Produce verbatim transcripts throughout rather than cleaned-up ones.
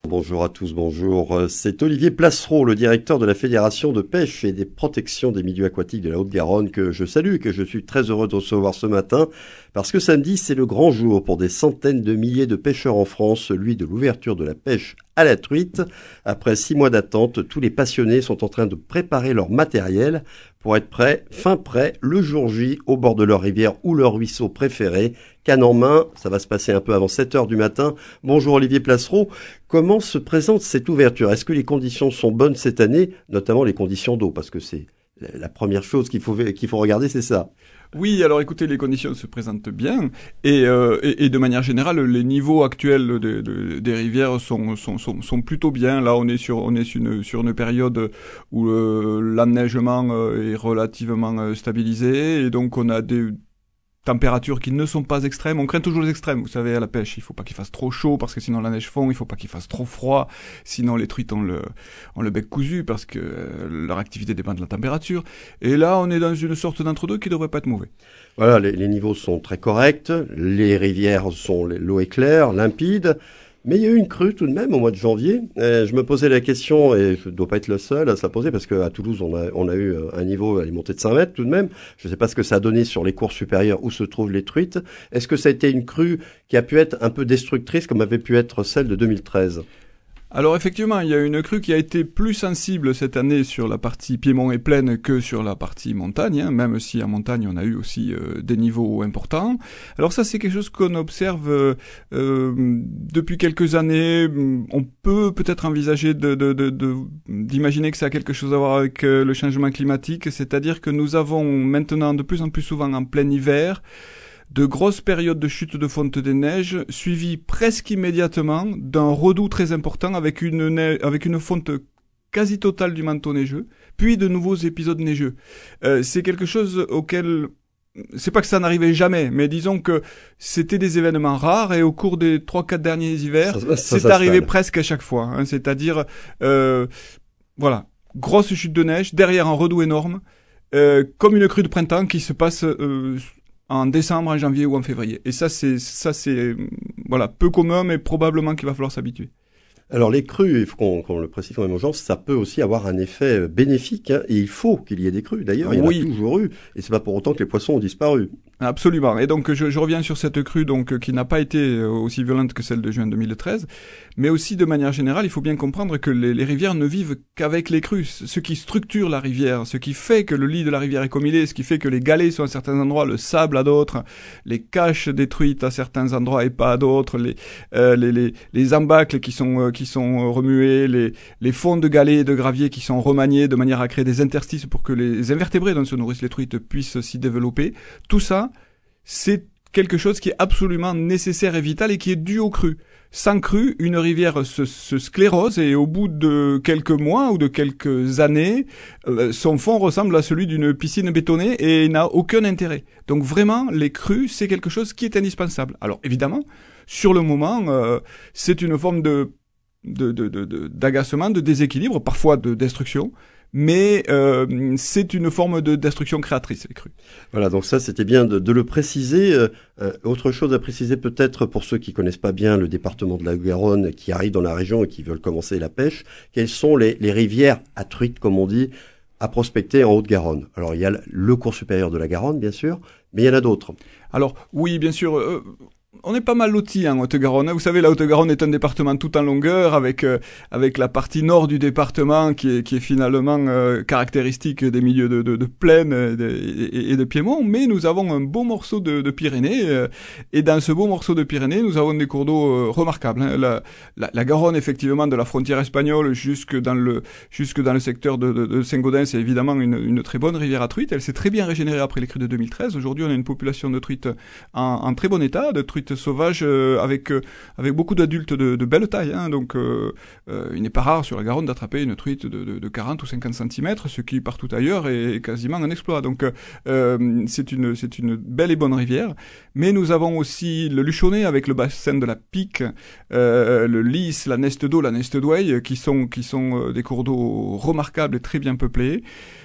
Bonjour à tous, bonjour. C'est Olivier Placereau, le directeur de la Fédération de pêche et des protections des milieux aquatiques de la Haute-Garonne, que je salue et que je suis très heureux de recevoir ce matin, parce que samedi, c'est le grand jour pour des centaines de milliers de pêcheurs en France, celui de l'ouverture de la pêche à la truite. Après six mois d'attente, tous les passionnés sont en train de préparer leur matériel pour être prêts, fin prêt, le jour J, au bord de leur rivière ou leur ruisseau préféré. Canne en main, ça va se passer un peu avant sept heures du matin. Bonjour Olivier Placereau, comment se présente cette ouverture? Est-ce que les conditions sont bonnes cette année, notamment les conditions d'eau? Parce que c'est la première chose qu'il faut, qu'il faut regarder, c'est ça. Oui, alors écoutez, les conditions se présentent bien et, euh, et, et de manière générale, les niveaux actuels de, de, des rivières sont, sont, sont, sont plutôt bien. Là, on est sur, on est sur une, sur une période où euh, l'enneigement est relativement stabilisé et donc on a des températures qui ne sont pas extrêmes. On craint toujours les extrêmes. Vous savez, à la pêche, il faut pas qu'il fasse trop chaud parce que sinon la neige fond. Il faut pas qu'il fasse trop froid, sinon les truites ont le, ont le bec cousu parce que euh, leur activité dépend de la température. Et là, on est dans une sorte d'entre-deux qui devrait pas être mauvais. Voilà, les, les niveaux sont très corrects. Les rivières sont, l'eau est claire, limpide. Mais il y a eu une crue tout de même au mois de janvier. Et je me posais la question, et je ne dois pas être le seul à se la poser, parce qu'à Toulouse, on a, on a eu un niveau à les montées de cinq mètres tout de même. Je ne sais pas ce que ça a donné sur les cours supérieurs où se trouvent les truites. Est-ce que ça a été une crue qui a pu être un peu destructrice, comme avait pu être celle de deux mille treize ? Alors effectivement, il y a une crue qui a été plus sensible cette année sur la partie piémont et plaine que sur la partie montagne, hein, même si en montagne on a eu aussi euh, des niveaux importants. Alors ça c'est quelque chose qu'on observe euh, euh, depuis quelques années. On peut peut-être envisager de, de, de, de, d'imaginer que ça a quelque chose à voir avec euh, le changement climatique, c'est-à-dire que nous avons maintenant de plus en plus souvent en plein hiver de grosses périodes de chute de fonte des neiges, suivies presque immédiatement d'un redout très important avec une neige, avec une fonte quasi totale du manteau neigeux, puis de nouveaux épisodes neigeux. Euh, c'est quelque chose auquel, c'est pas que ça n'arrivait jamais, mais disons que c'était des événements rares et au cours des trois, quatre derniers hivers, ça, ça, c'est ça arrivé presque à chaque fois. Hein, c'est-à-dire, euh, voilà, grosse chute de neige, derrière un redout énorme, euh, comme une crue de printemps qui se passe euh, en décembre, en janvier ou en février. Et ça, c'est, ça, c'est, voilà, peu commun, mais probablement qu'il va falloir s'habituer. Alors, les crues, il faut qu'on, qu'on le précise quand même aux gens, ça peut aussi avoir un effet bénéfique, hein, et il faut qu'il y ait des crues. D'ailleurs, il y en oui. a toujours eu, et c'est pas pour autant que les poissons ont disparu. Absolument. Et donc, je, je reviens sur cette crue, donc, qui n'a pas été aussi violente que celle de juin deux mille treize. Mais aussi, de manière générale, il faut bien comprendre que les, les rivières ne vivent qu'avec les crues. Ce qui structure la rivière, ce qui fait que le lit de la rivière est comme il est, ce qui fait que les galets sont à certains endroits, le sable à d'autres, les caches détruites à certains endroits et pas à d'autres, les, euh, les, les, les embâcles qui sont, euh, qui sont remués, les, les fonds de galets et de gravier qui sont remaniés de manière à créer des interstices pour que les invertébrés dont se nourrissent les truites puissent s'y développer. Tout ça, c'est quelque chose qui est absolument nécessaire et vital et qui est dû aux crues. Sans crue, une rivière se, se sclérose et au bout de quelques mois ou de quelques années, euh, son fond ressemble à celui d'une piscine bétonnée et n'a aucun intérêt. Donc vraiment, les crues, c'est quelque chose qui est indispensable. Alors évidemment, sur le moment, euh, c'est une forme de, de, de, de, de d'agacement, de déséquilibre, parfois de destruction. Mais euh, c'est une forme de destruction créatrice, les crues. Voilà, donc ça, c'était bien de, de le préciser. Euh, autre chose à préciser peut-être pour ceux qui connaissent pas bien le département de la Garonne, qui arrivent dans la région et qui veulent commencer la pêche, quelles sont les, les rivières à truites, comme on dit, à prospecter en Haute-Garonne? Alors, il y a le cours supérieur de la Garonne, bien sûr, mais il y en a d'autres. Alors, oui, bien sûr... Euh... On est pas mal lotis en Haute-Garonne. Vous savez, la Haute-Garonne est un département tout en longueur, avec euh, avec la partie nord du département qui est qui est finalement euh, caractéristique des milieux de de, de plaine et de, et, et de piémont. Mais nous avons un beau morceau de, de Pyrénées, euh, et dans ce beau morceau de Pyrénées, nous avons des cours d'eau euh, remarquables. Hein. La, la, la Garonne, effectivement, de la frontière espagnole jusque dans le jusque dans le secteur de, de, de Saint-Gaudens, c'est évidemment une, une très bonne rivière à truites. Elle s'est très bien régénérée après les crues de deux mille treize. Aujourd'hui, on a une population de truites en, en très bon état, de truites sauvage euh, avec euh, avec beaucoup d'adultes de, de belle taille, hein, donc euh, euh, il n'est pas rare sur la Garonne d'attraper une truite de, de, de quarante ou cinquante centimètres, ce qui partout ailleurs est quasiment un exploit. Donc euh, c'est une c'est une belle et bonne rivière, mais nous avons aussi le Luchonnet avec le bassin de la Pique, euh, le Lys, la Neste d'eau, la Neste d'Oueil, qui sont qui sont des cours d'eau remarquables et très bien peuplés.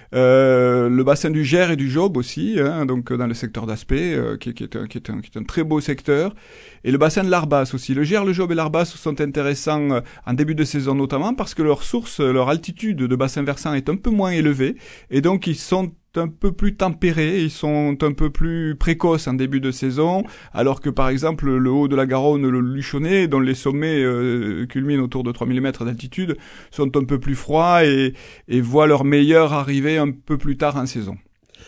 Euh, le bassin du Gers et du Job aussi, hein, donc dans le secteur d'Aspet, euh, qui, qui, est un, qui, est un, qui est un très beau secteur. pêcheurs. Et le bassin de l'Arbas aussi. Le Gers, le Job et l'Arbas sont intéressants euh, en début de saison notamment parce que leur source, leur altitude de bassin versant est un peu moins élevée. Et donc ils sont un peu plus tempérés, ils sont un peu plus précoces en début de saison, alors que par exemple le haut de la Garonne, le Luchonnet, dont les sommets euh, culminent autour de trois mille mètres d'altitude, sont un peu plus froids et, et voient leur meilleur arriver un peu plus tard en saison.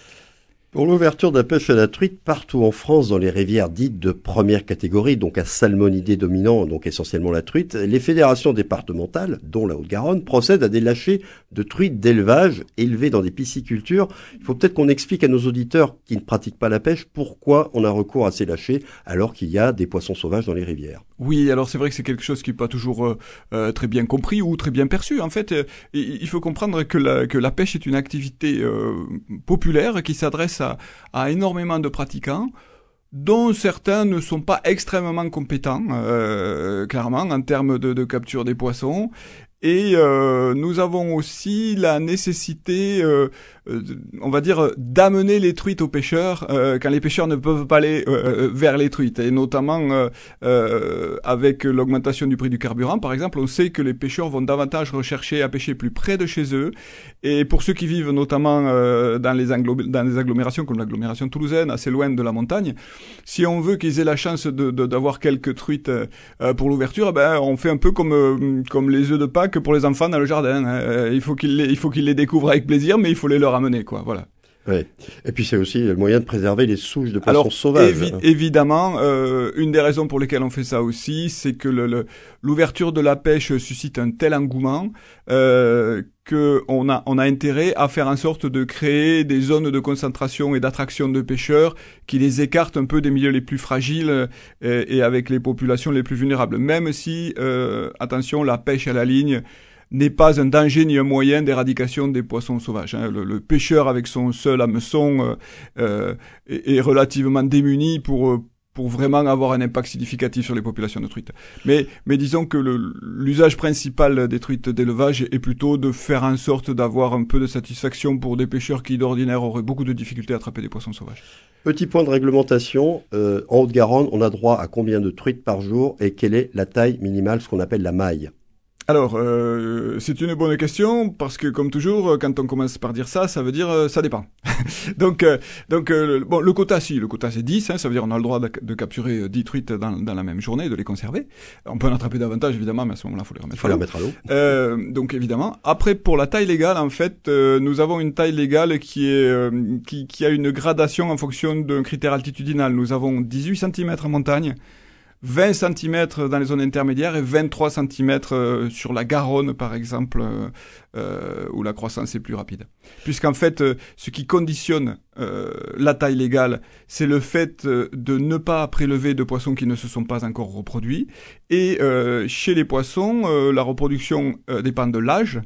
Pour l'ouverture de la pêche à la truite, partout en France, dans les rivières dites de première catégorie, donc à salmonidés dominant, donc essentiellement la truite, les fédérations départementales, dont la Haute-Garonne, procèdent à des lâchers de truites d'élevage élevées dans des piscicultures. Il faut peut-être qu'on explique à nos auditeurs qui ne pratiquent pas la pêche pourquoi on a recours à ces lâchers alors qu'il y a des poissons sauvages dans les rivières. Oui, alors c'est vrai que c'est quelque chose qui n'est pas toujours euh, euh, très bien compris ou très bien perçu. En fait, euh, il faut comprendre que la, que la pêche est une activité euh, populaire qui s'adresse à, à énormément de pratiquants, dont certains ne sont pas extrêmement compétents, euh, clairement, en termes de, de capture des poissons. Et euh, nous avons aussi la nécessité, euh, euh, on va dire, d'amener les truites aux pêcheurs euh, quand les pêcheurs ne peuvent pas aller euh, vers les truites. Et notamment euh, euh, avec l'augmentation du prix du carburant, par exemple, on sait que les pêcheurs vont davantage rechercher à pêcher plus près de chez eux. Et pour ceux qui vivent notamment euh, dans, les agglom- dans les agglomérations comme l'agglomération toulousaine, assez loin de la montagne, si on veut qu'ils aient la chance de, de, d'avoir quelques truites euh, pour l'ouverture, ben on fait un peu comme euh, comme les œufs de Pâques que pour les enfants dans le jardin. Euh, il faut qu'ils les, il faut qu'ils les découvrent avec plaisir, mais il faut les leur amener, quoi. Voilà. Ouais. Et puis c'est aussi le moyen de préserver les souches de poissons Alors, sauvages. Évi- évidemment, euh, une des raisons pour lesquelles on fait ça aussi, c'est que le, le, l'ouverture de la pêche suscite un tel engouement euh, que on a on a intérêt à faire en sorte de créer des zones de concentration et d'attraction de pêcheurs qui les écartent un peu des milieux les plus fragiles et, et avec les populations les plus vulnérables. Même si, euh, attention, la pêche à la ligne n'est pas un danger ni un moyen d'éradication des poissons sauvages. Hein. Le, le pêcheur avec son seul hameçon euh, euh, est, est relativement démuni pour pour vraiment avoir un impact significatif sur les populations de truites. Mais mais disons que le, l'usage principal des truites d'élevage est plutôt de faire en sorte d'avoir un peu de satisfaction pour des pêcheurs qui d'ordinaire auraient beaucoup de difficultés à attraper des poissons sauvages. Petit point de réglementation, euh, en Haute-Garonne, on a droit à combien de truites par jour et quelle est la taille minimale, ce qu'on appelle la maille? Alors, euh, c'est une bonne question parce que, comme toujours, quand on commence par dire ça, ça veut dire euh, ça dépend. donc, euh, donc, euh, le, bon, le quota, si, le quota c'est dix, hein, ça veut dire on a le droit de, de capturer dix truites dans, dans la même journée, de les conserver. On peut en attraper davantage, évidemment, mais à ce moment-là, il faut les remettre. Il faut les remettre à l'eau. Euh, donc, évidemment. Après, pour la taille légale, en fait, euh, nous avons une taille légale qui est euh, qui, qui a une gradation en fonction d'un critère altitudinal. Nous avons dix-huit centimètres en montagne, vingt centimètres dans les zones intermédiaires et vingt-trois centimètres euh, sur la Garonne, par exemple, euh, euh, où la croissance est plus rapide. Puisqu'en fait, euh, ce qui conditionne euh, la taille légale, c'est le fait euh, de ne pas prélever de poissons qui ne se sont pas encore reproduits. Et euh, chez les poissons, euh, la reproduction euh, dépend de l'âge.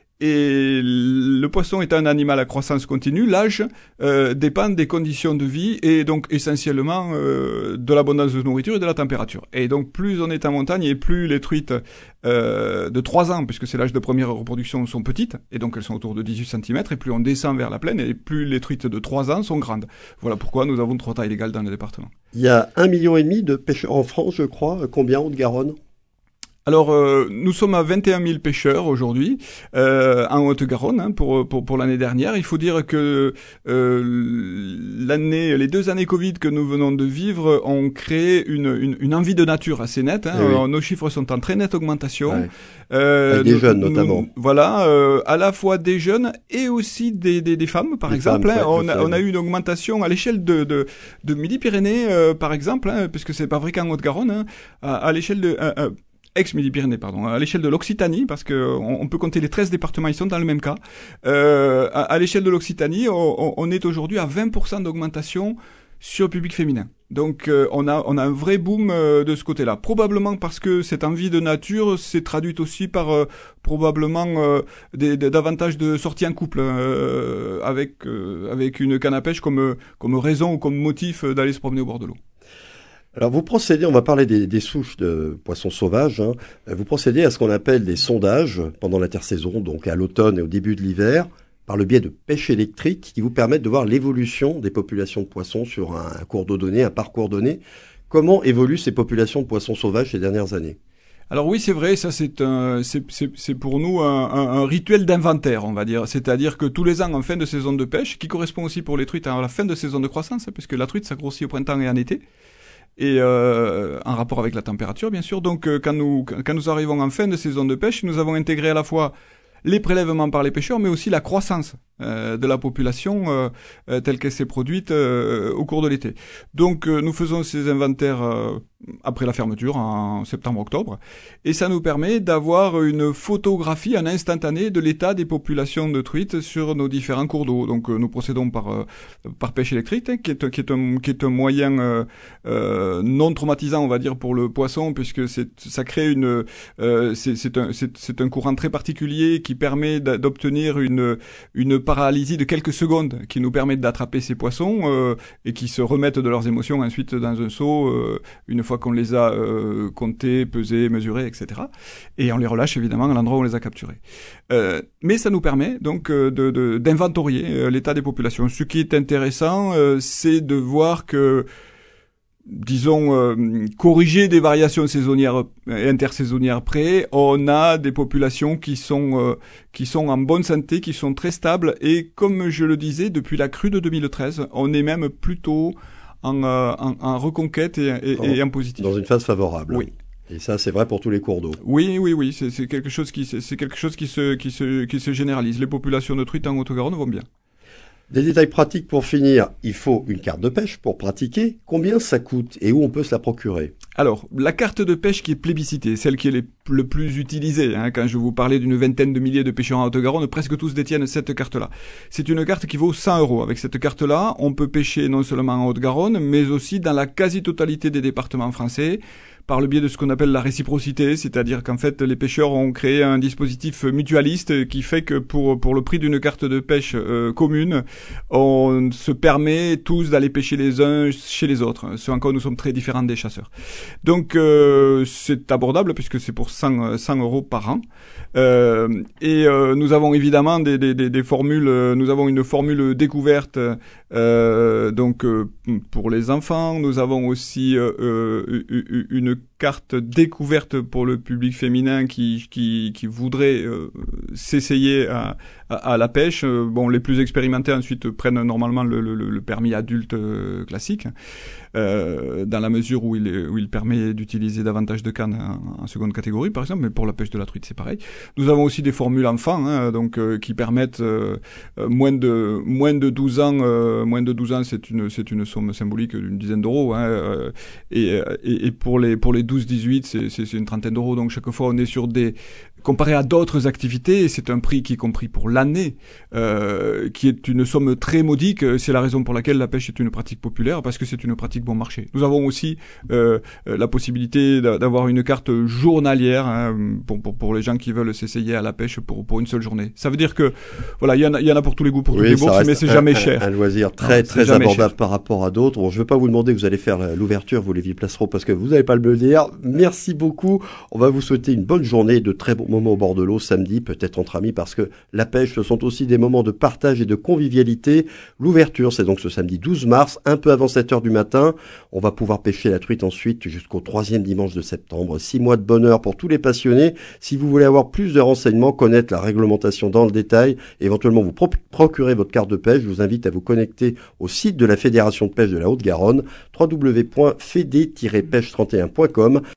Et le poisson est un animal à croissance continue, l'âge euh, dépend des conditions de vie et donc essentiellement euh, de l'abondance de nourriture et de la température. Et donc plus on est en montagne et plus les truites euh, de trois ans, puisque c'est l'âge de première reproduction, sont petites, et donc elles sont autour de dix-huit centimètres, et plus on descend vers la plaine, et plus les truites de trois ans sont grandes. Voilà pourquoi nous avons trois tailles légales dans le département. Il y a un million et demi de pêcheurs en France, je crois. Combien en Haute-Garonne ? Alors, euh, nous sommes à vingt et un mille pêcheurs aujourd'hui euh, en Haute-Garonne hein, pour, pour pour l'année dernière. Il faut dire que euh, l'année, les deux années Covid que nous venons de vivre ont créé une une, une envie de nature assez nette. Hein. Eh oui. Nos chiffres sont en très nette augmentation. Ouais. Euh, Avec des nous, jeunes nous, notamment. Voilà, euh, à la fois des jeunes et aussi des des, des femmes, par Des exemple. femmes, hein. ouais, on a on a eu une augmentation à l'échelle de de, de Midi-Pyrénées, euh, par exemple, hein, puisque c'est pas vrai qu'en Haute-Garonne, hein, à, à l'échelle de euh, euh, ex-Midi-Pyrénées, pardon, à l'échelle de l'Occitanie, parce que on, on peut compter les treize départements, ils sont dans le même cas. Euh, à, à l'échelle de l'Occitanie, on, on est aujourd'hui à vingt pour cent d'augmentation sur le public féminin. Donc euh, on a on a un vrai boom euh, de ce côté-là. Probablement parce que cette envie de nature s'est traduite aussi par euh, probablement euh, des, des, davantage de sorties en couple euh, avec euh, avec une canne à pêche comme comme raison ou comme motif d'aller se promener au bord de l'eau. Alors vous procédez, on va parler des, des souches de poissons sauvages, hein. Vous procédez à ce qu'on appelle des sondages pendant l'intersaison, donc à l'automne et au début de l'hiver, par le biais de pêche électrique qui vous permettent de voir l'évolution des populations de poissons sur un, un cours d'eau donné, un parcours donné. Comment évoluent ces populations de poissons sauvages ces dernières années? Alors oui, c'est vrai, ça c'est un, c'est, c'est, c'est pour nous un, un, un rituel d'inventaire, on va dire. C'est-à-dire que tous les ans, en fin de saison de pêche, qui correspond aussi pour les truites à la fin de saison de croissance, puisque la truite, ça grossit au printemps et en été, et euh, en rapport avec la température, bien sûr. Donc, euh, quand nous, quand nous arrivons en fin de saison de pêche, nous avons intégré à la fois les prélèvements par les pêcheurs, mais aussi la croissance euh, de la population euh, euh, telle qu'elle s'est produite euh, au cours de l'été. Donc euh, nous faisons ces inventaires euh, après la fermeture en septembre-octobre, et ça nous permet d'avoir une photographie en instantané de l'état des populations de truites sur nos différents cours d'eau. Donc euh, nous procédons par euh, par pêche électrique, hein, qui est qui est un qui est un moyen euh, euh, non traumatisant, on va dire, pour le poisson, puisque c'est ça crée une euh, c'est c'est un c'est, c'est un courant très particulier qui permet d'obtenir une une paralysie de quelques secondes, qui nous permet d'attraper ces poissons euh, et qui se remettent de leurs émotions ensuite dans un seau euh, une fois qu'on les a euh, comptés, pesés, mesurés, et cetera. Et on les relâche évidemment à l'endroit où on les a capturés. Euh, mais ça nous permet donc de, de, d'inventorier euh, l'état des populations. Ce qui est intéressant, euh, c'est de voir que, disons, euh, corriger des variations saisonnières et intersaisonnières près, on a des populations qui sont euh, qui sont en bonne santé, qui sont très stables, et comme je le disais, depuis la crue de deux mille treize, on est même plutôt en, euh, en, en reconquête et, et, dans, et en positif. Dans une phase favorable. Oui. Et ça, c'est vrai pour tous les cours d'eau. Oui, oui, oui, c'est, c'est quelque chose qui c'est, c'est quelque chose qui se qui se qui se généralise. Les populations de truites en Haute-Garonne vont bien. Des détails pratiques pour finir. Il faut une carte de pêche pour pratiquer. Combien ça coûte et où on peut se la procurer? Alors, la carte de pêche qui est plébiscitée, celle qui est les, le plus utilisée, hein, quand je vous parlais d'une vingtaine de milliers de pêcheurs en Haute-Garonne, presque tous détiennent cette carte-là. C'est une carte qui vaut cent euros. Avec cette carte-là, on peut pêcher non seulement en Haute-Garonne, mais aussi dans la quasi-totalité des départements français, par le biais de ce qu'on appelle la réciprocité, c'est-à-dire qu'en fait les pêcheurs ont créé un dispositif mutualiste qui fait que pour pour le prix d'une carte de pêche euh, commune, on se permet tous d'aller pêcher les uns chez les autres, ce en quoi nous sommes très différents des chasseurs. Donc euh, c'est abordable puisque c'est pour cent, cent euros par an. Euh, et euh, nous avons évidemment des, des, des, des formules, nous avons une formule découverte euh, donc euh, pour les enfants, nous avons aussi euh, euh, une carte découverte pour le public féminin qui qui, qui voudrait euh, s'essayer à, à, à la pêche. Bon, les plus expérimentés ensuite prennent normalement le, le, le permis adulte euh, classique, euh, dans la mesure où il, où il permet d'utiliser davantage de cannes en, en seconde catégorie, par exemple, mais pour la pêche de la truite, c'est pareil. Nous avons aussi des formules enfants, hein, donc euh, qui permettent euh, moins de moins de douze ans, euh, moins de douze ans, c'est une c'est une somme symbolique d'une dizaine d'euros, hein, euh, et, et et pour les pour les douze dix-huit, c'est c'est une trentaine d'euros, donc chaque fois on est sur des, comparé à d'autres activités, c'est un prix qui est compris pour l'année, euh, qui est une somme très modique. C'est la raison pour laquelle la pêche est une pratique populaire, parce que c'est une pratique bon marché. Nous avons aussi euh, la possibilité d'avoir une carte journalière, hein, pour, pour pour les gens qui veulent s'essayer à la pêche pour pour une seule journée. Ça veut dire que voilà, il y en a il y en a pour tous les goûts, pour oui, toutes les bourses, mais c'est un, jamais un, cher. Un loisir très non, très abordable par rapport à d'autres. Bon, je ne vais pas vous demander, vous allez faire l'ouverture, vous Lévi Placereau, parce que vous n'allez pas le dire. Merci beaucoup. On va vous souhaiter une bonne journée, de très bons moments au bord de l'eau samedi, peut-être entre amis, parce que la pêche, ce sont aussi des moments de partage et de convivialité. L'ouverture, c'est donc ce samedi douze mars, un peu avant sept heures du matin. On va pouvoir pêcher la truite ensuite jusqu'au troisième dimanche de septembre. Six mois de bonheur pour tous les passionnés. Si vous voulez avoir plus de renseignements, connaître la réglementation dans le détail, éventuellement vous pro- procurer votre carte de pêche, je vous invite à vous connecter au site de la Fédération de pêche de la Haute-Garonne, w w w point fédé tiret pêche trente et un point com.